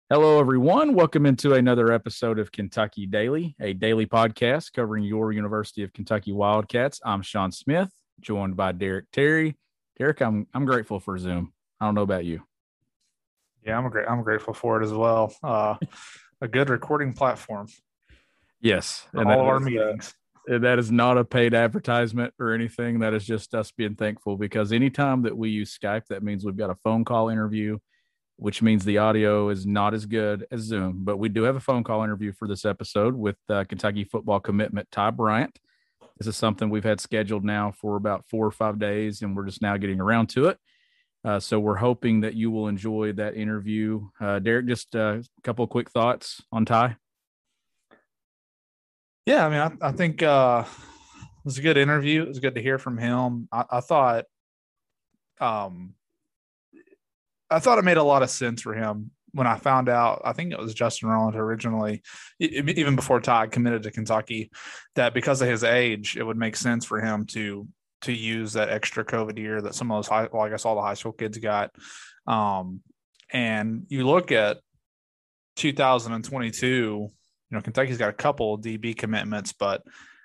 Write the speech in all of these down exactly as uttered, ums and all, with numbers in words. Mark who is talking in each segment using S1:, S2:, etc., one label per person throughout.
S1: Hello, everyone. Welcome into another episode of Kentucky Daily, a daily podcast covering your University of Kentucky Wildcats. I'm Sean Smith, joined by Derek Terry. Derek, I'm I'm grateful for Zoom. I don't know about you.
S2: Yeah, I'm great. I'm grateful for it as well. Uh, a good recording platform
S1: Yes,
S2: for
S1: and
S2: all
S1: that
S2: of our
S1: is uh,
S2: meetings.
S1: that is not a paid advertisement or anything. That is just us being thankful because anytime that we use Skype, that means we've got a phone call interview, which means the audio is not as good as Zoom. But we do have a phone call interview for this episode with uh, Kentucky football commitment Ty Bryant. This is something we've had scheduled now for about four or five days, and we're just now getting around to it. Uh, so we're hoping that you will enjoy that interview. Uh, Derek, just uh, a couple of quick thoughts on Ty.
S2: Yeah, I mean, I, I think uh, it was a good interview. It was good to hear from him. I, I thought, um, I thought it made a lot of sense for him when I found out. I think it was Justin Rowland originally, e- e, even before Ty committed to Kentucky, that because of his age, it would make sense for him to to use that extra COVID year that some of those high, well, I guess all the high school kids got. Um, and you look at two thousand twenty-two, you know, Kentucky's got a couple D B commitments, but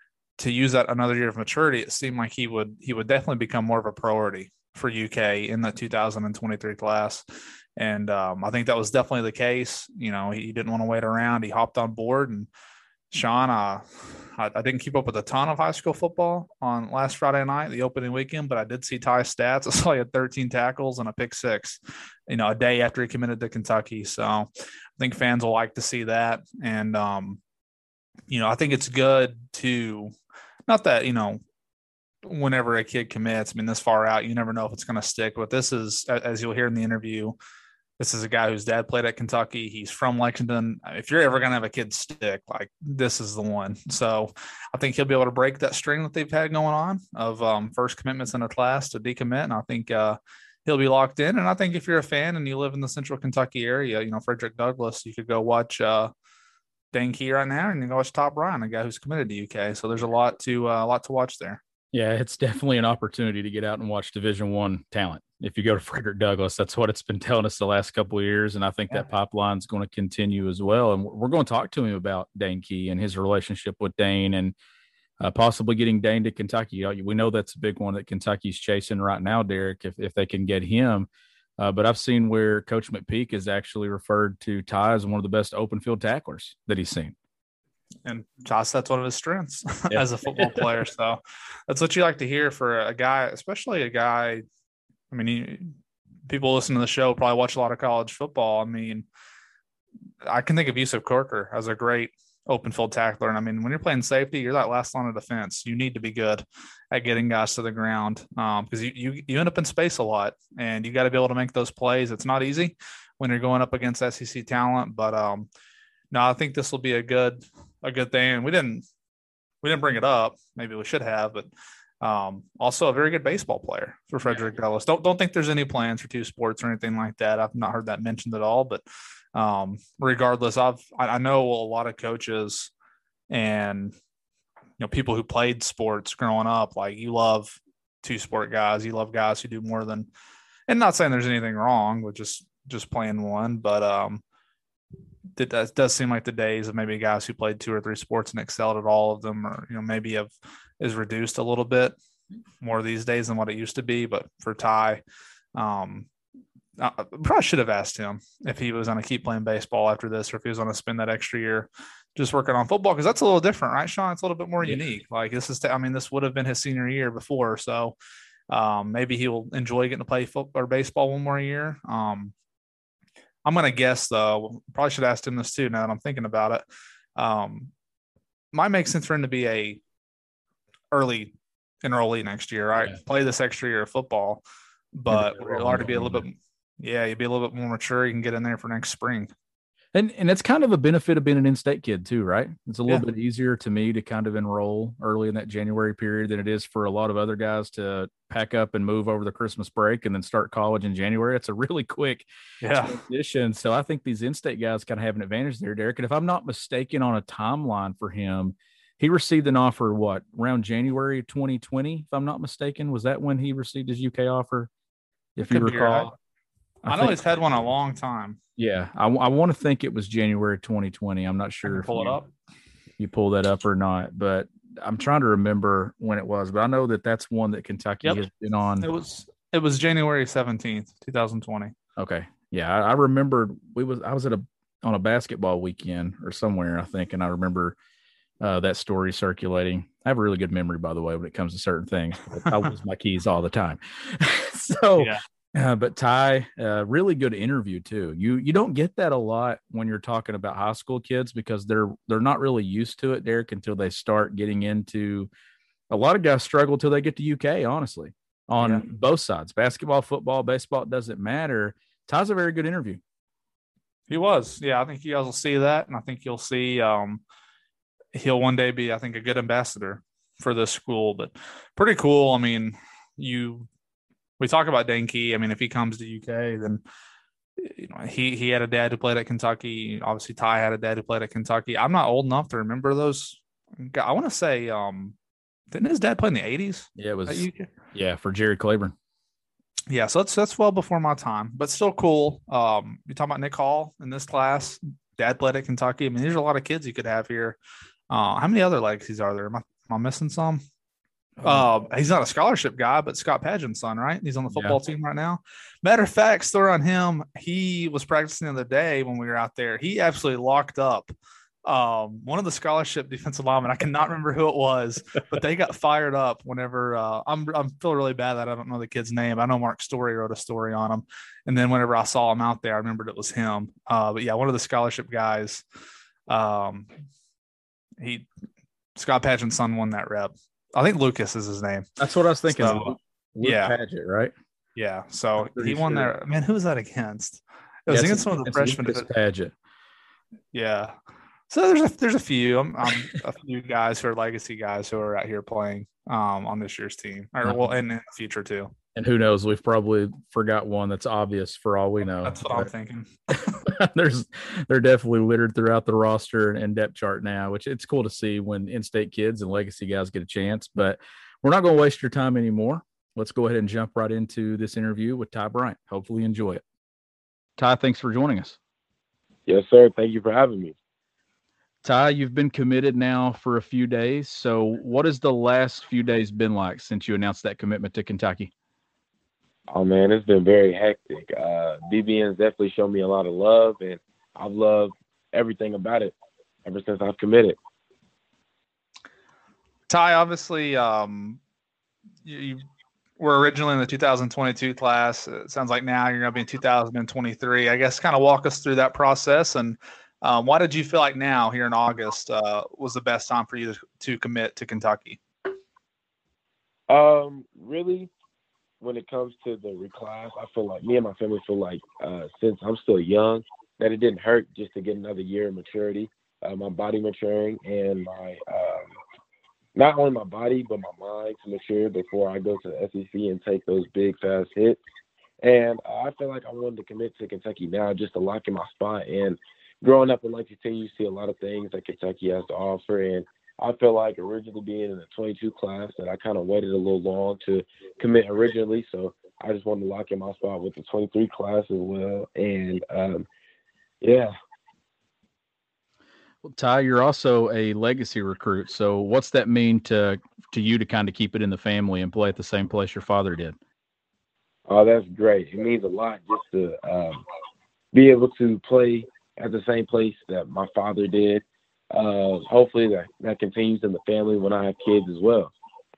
S2: to use that another year of maturity, it seemed like he would he would definitely become more of a priority for U K in the two thousand twenty-three class. And um, I think that was definitely the case. You know, he didn't want to wait around. He hopped on board. And Sean, uh, I, I didn't keep up with a ton of high school football on last Friday night, the opening weekend, but I did see Ty's stats. I saw he had thirteen tackles and a pick six, you know, a day after he committed to Kentucky. So I think fans will like to see that. And, um, you know, I think it's good to, not that, you know, whenever a kid commits, I mean, this far out, you never know if it's going to stick. But this is, as you'll hear in the interview, this is a guy whose dad played at Kentucky. He's from Lexington. If you're ever going to have a kid stick, like this is the one. So I think he'll be able to break that string that they've had going on of um, first commitments in a class to decommit. And I think uh, he'll be locked in. And I think if you're a fan and you live in the central Kentucky area, you know, Frederick Douglass, you could go watch uh, Dane Key right now and you go watch Top Ryan, a guy who's committed to U K. So there's a lot to uh, a lot to watch there.
S1: Yeah, it's definitely an opportunity to get out and watch Division One talent. If you go to Frederick Douglass, that's what it's been telling us the last couple of years, and I think
S2: Yeah.
S1: that pipeline is going to continue as well. And we're going to talk to him about Dane Key and his relationship with Dane, and uh, possibly getting Dane to Kentucky. We know that's a big one that Kentucky's chasing right now, Derek. If if they can get him, uh, but I've seen where Coach McPeak has actually referred to Ty as one of the best open field tacklers that he's seen.
S2: And Josh, that's one of his strengths
S1: Yeah.
S2: as a football player. So that's what you like to hear for a guy, especially a guy. I mean, you, people listen to the show probably watch a lot of college football. I mean, I can think of Yusuf Corker as a great open field tackler. And I mean, when you're playing safety, you're that last line of defense. You need to be good at getting guys to the ground um, because you, you you end up in space a lot, and you got to be able to make those plays. It's not easy when you're going up against S E C talent, but um, no, I think this will be a good a good thing. And we didn't we didn't bring it up. Maybe we should have, but um, also a very good baseball player for Frederick Douglass. Don't don't think there's any plans for two sports or anything like that. I've not heard that mentioned at all. But um, regardless, I've I, I know a lot of coaches and you know people who played sports growing up. Like you love two sport guys. You love guys who do more than. And not saying there's anything wrong with just just playing one, but um, it does, does seem like the days of maybe guys who played two or three sports and excelled at all of them, or you know maybe have is reduced a little bit more these days than what it used to be. But for Ty, um, I probably should have asked him if he was going to keep playing baseball after this, or if he was going to spend that extra year just working on football, because that's a little different, right, Sean? It's a little bit more
S1: Yeah.
S2: unique. Like this is, I mean, this would have been his senior year before, so um, maybe he will enjoy getting to play football or baseball one more year. Um, I'm going to guess, though, probably should ask him this too now that I'm thinking about it. Um, might make sense for him to be a early enrollee next year, right?
S1: Yeah.
S2: Play this extra year of football, but you'll already be a little bit, yeah, you'll be a little bit more mature. You can get in there for next spring.
S1: And and it's kind of a benefit of being an in-state kid too, right? It's a little
S2: Yeah.
S1: bit easier to me to kind of enroll early in that January period than it is for a lot of other guys to pack up and move over the Christmas break and then start college in January. It's a really quick
S2: Yeah.
S1: transition. So I think these in-state guys kind of have an advantage there, Derek. And if I'm not mistaken on a timeline for him, he received an offer, what, around January twenty twenty, if I'm not mistaken. Was that when he received his U K offer? If you
S2: Could be right.
S1: recall.
S2: I,
S1: I
S2: know
S1: think
S2: he's had one a long time.
S1: Yeah, I, I want to think it was January twenty twenty. I'm not
S2: I
S1: sure
S2: can
S1: if
S2: pull it
S1: you
S2: up.
S1: you pull that up or not, but I'm trying to remember when it was. But I know that that's one that Kentucky
S2: Yep.
S1: has been on.
S2: It was it was January seventeenth, twenty twenty.
S1: Okay, yeah, I, I remembered we was I was at a on a basketball weekend or somewhere, I think, and I remember uh, that story circulating. I have a really good memory, by the way, when it comes to certain things. I lose my keys all the time. so,
S2: Yeah.
S1: uh, but Ty, uh, really good interview too. You you don't get that a lot when you're talking about high school kids because they're they're not really used to it, Derek, until they start getting into. A lot of guys struggle till they get to U K. Honestly,
S2: Yeah.
S1: on both sides, basketball, football, baseball, it doesn't matter. Ty's a very good interview.
S2: He was. Yeah, I think you guys will see that. And I think you'll see um he'll one day be, I think, a good ambassador for this school. But pretty cool. I mean, you we talk about Dane Key. I mean, if he comes to U K, then you know he he had a dad who played at Kentucky. Obviously, Ty had a dad who played at Kentucky. I'm not old enough to remember those. I want to say, um, didn't his dad play in the eighties?
S1: Yeah, it
S2: At
S1: was.
S2: U K?
S1: Yeah, for Jerry Claiborne.
S2: Yeah, so that's that's well before my time, but still cool. Um, you talking about Nick Hall in this class? Dad played at Kentucky. I mean, there's a lot of kids you could have here. Uh, how many other legacies are there? Am I, am I missing some? Uh, he's not a scholarship guy, but Scott Pageant's son, right? He's on the football
S1: Yeah.
S2: team right now. Matter of fact, story on him, he was practicing the other day when we were out there. He absolutely locked up um, one of the scholarship defensive linemen. I cannot remember who it was, but they got fired up whenever uh, I'm I'm feeling really bad that I don't know the kid's name. I know Mark Story wrote a story on him, and then whenever I saw him out there, I remembered it was him. Uh, but yeah, one of the scholarship guys. Um, he Scott Pageant's son won that rep. I think Lucas is his name.
S1: That's what I was thinking.
S2: So,
S1: Luke, Luke
S2: yeah.
S1: Paget, right?
S2: Yeah. So
S1: Pretty
S2: he won
S1: sure.
S2: there. Man, who was that against? It was
S1: Yeah,
S2: against
S1: it's,
S2: one of the
S1: it's
S2: freshmen.
S1: Lucas Paget.
S2: Yeah. So there's a there's a few. I'm, I'm a few guys who are legacy guys who are out here playing um, on this year's team, or well, and in the future too.
S1: And who knows? We've probably forgot one that's obvious for all we know.
S2: That's what I'm thinking.
S1: There's they're definitely littered throughout the roster and depth chart now, which it's cool to see when in-state kids and legacy guys get a chance. But we're not going to waste your time anymore. Let's go ahead and jump right into this interview with Ty Bryant. Hopefully you enjoy it. Ty, thanks for joining us.
S3: Yes, sir. Thank you for having me.
S1: Ty, you've been committed now for a few days. So what has the last few days been like since you announced that commitment to Kentucky?
S3: Oh, man, it's been very hectic. Uh, B B N's definitely shown me a lot of love, and I've loved everything about it ever since I've committed.
S2: Ty, obviously, um, you, you were originally in the two thousand twenty-two class. It sounds like now you're going to be in two thousand twenty-three. I guess kind of walk us through that process, and um, why did you feel like now here in August uh, was the best time for you to, to commit to Kentucky?
S3: Um, really, when it comes to the reclass, I feel like me and my family feel like uh, since I'm still young, that it didn't hurt just to get another year of maturity, uh, my body maturing, and my um, not only my body but my mind to mature before I go to the S E C and take those big fast hits. And uh, I feel like I wanted to commit to Kentucky now just to lock in my spot. And growing up in Lexington, you see a lot of things that Kentucky has to offer, and I feel like originally being in the twenty-two class that I kind of waited a little long to commit originally. So I just wanted to lock in my spot with the twenty-three class as well. And um, yeah.
S1: Well, Ty, you're also a legacy recruit. So what's that mean to, to you to kind of keep it in the family and play at the same place your father did?
S3: Oh, that's great. It means a lot just to um, be able to play at the same place that my father did. Uh, hopefully that, that continues in the family when I have kids as well.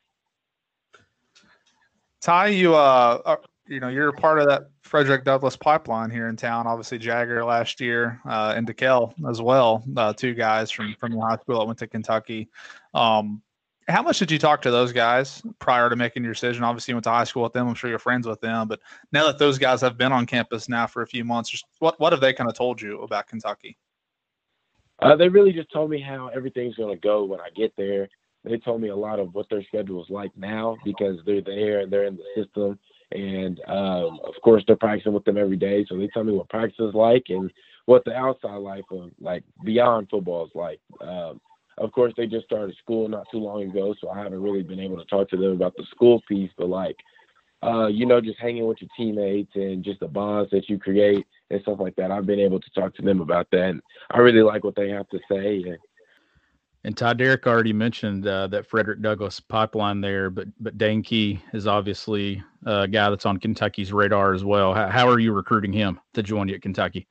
S2: Ty, you uh, are, you know, you're a part of that Frederick Douglass pipeline here in town. Obviously, Jagger last year uh, and DeKel as well. Uh, two guys from from your high school that went to Kentucky. Um, how much did you talk to those guys prior to making your decision? Obviously, you went to high school with them. I'm sure you're friends with them. But now that those guys have been on campus now for a few months, just what what have they kind of told you about Kentucky?
S3: Uh, they really just told me how everything's going to go when I get there. They told me a lot of what their schedule is like now because they're there and they're in the system. And, um, of course, they're practicing with them every day. So they tell me what practice is like and what the outside life of, like, beyond football is like. Um, of course, they just started school not too long ago, so I haven't really been able to talk to them about the school piece. But, like, uh, you know, just hanging with your teammates and just the bonds that you create and stuff like that. I've been able to talk to them about that, and I really like what they have to say. And,
S1: and Ty, Derek already mentioned uh, that Frederick Douglass pipeline there, but but Dane Key is obviously a guy that's on Kentucky's radar as well. How, how are you recruiting him to join you at Kentucky?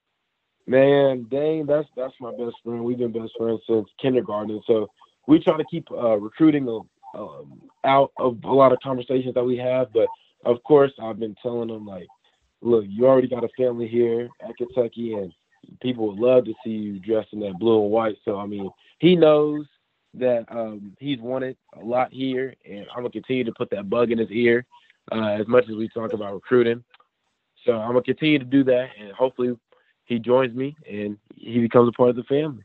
S3: Man, Dane, that's that's my best friend. We've been best friends since kindergarten, so we try to keep uh, recruiting um, out of a lot of conversations that we have. But of course, I've been telling him, like, look, you already got a family here at Kentucky, and people would love to see you dressed in that blue and white. So I mean, he knows that um, he's wanted a lot here, and I'm gonna continue to put that bug in his ear uh, as much as we talk about recruiting. So I'm gonna continue to do that, and hopefully he joins me and he becomes a part of the family.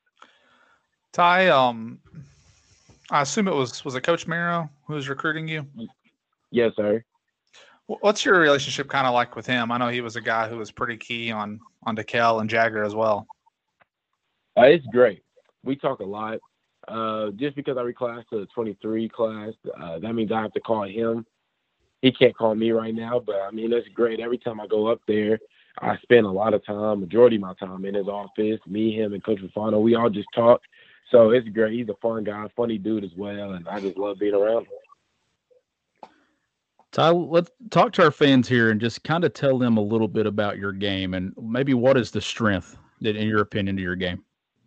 S2: Ty, um, I assume it was was it Coach Marrow who was recruiting you?
S3: Yes, sir.
S2: What's your relationship kind of like with him? I know he was a guy who was pretty key on on DeKel and Jagger as well.
S3: Uh, it's great. We talk a lot. Uh, just because I reclassed to the twenty-three class, uh, that means I have to call him. He can't call me right now, but I mean, it's great. Every time I go up there, I spend a lot of time, majority of my time in his office. Me, him, and Coach Rufano, we all just talk. So it's great. He's a fun guy, funny dude as well, and I just love being around him.
S1: Ty, let's talk to our fans here and just kind of tell them a little bit about your game and maybe what is the strength, that, in your opinion, to your game?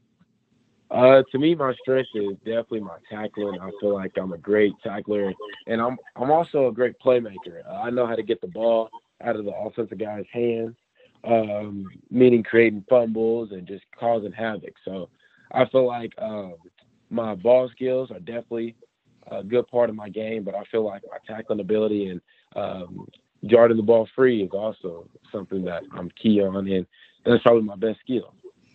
S3: Uh, to me, my strength is definitely my tackling. I feel like I'm a great tackler, and I'm I'm also a great playmaker. Uh, I know how to get the ball out of the offensive guy's hands, um, meaning creating fumbles and just causing havoc. So I feel like um, my ball skills are definitely a good part of my game, but I feel like my tackling ability and um, guarding the ball free is also something that I'm key on, and that's probably my best skill.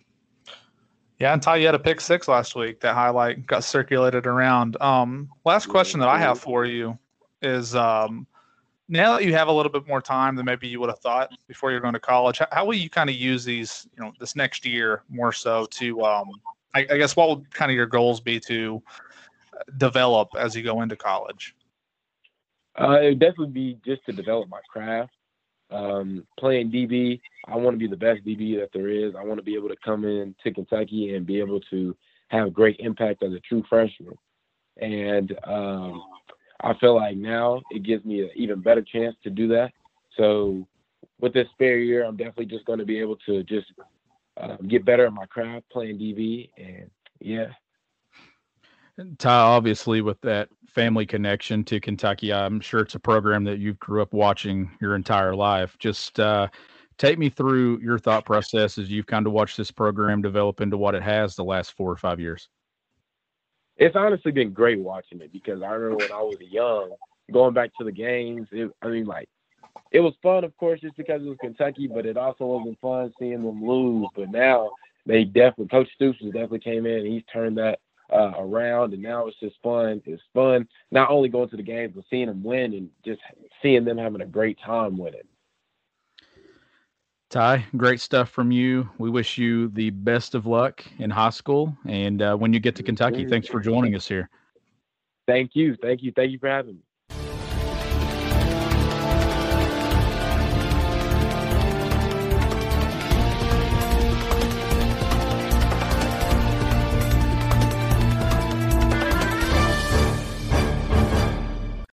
S2: Yeah, and Ty, you had a pick six last week. That highlight got circulated around. Um, last question that I have for you is, um, now that you have a little bit more time than maybe you would have thought before you're going to college, how, how will you kind of use these, you know, this next year more so to, um, I, I guess, what would kind of your goals be to develop as you go into college?
S3: Uh, it would definitely be just to develop my craft. Um, playing D B, I want to be the best D B that there is. I want to be able to come in to Kentucky and be able to have great impact as a true freshman. And um, I feel like now it gives me an even better chance to do that. So with this spare year, I'm definitely just going to be able to just uh, get better at my craft playing D B. And yeah.
S1: Ty, obviously, with that family connection to Kentucky, I'm sure it's a program that you grew up watching your entire life. Just uh, take me through your thought process as you've kind of watched this program develop into what it has the last four or five years.
S3: It's honestly been great watching it because I remember when I was young, going back to the games, it, I mean, like, it was fun, of course, just because it was Kentucky, but it also wasn't fun seeing them lose. But now they definitely, Coach Stoops definitely came in and he's turned that Uh, around, and now it's just fun. It's fun not only going to the games, but seeing them win and just seeing them having a great time with it.
S1: Ty, great stuff from you. We wish you the best of luck in high school, and uh, when you get to Kentucky, thanks for joining us here.
S3: Thank you. Thank you. Thank you for having me.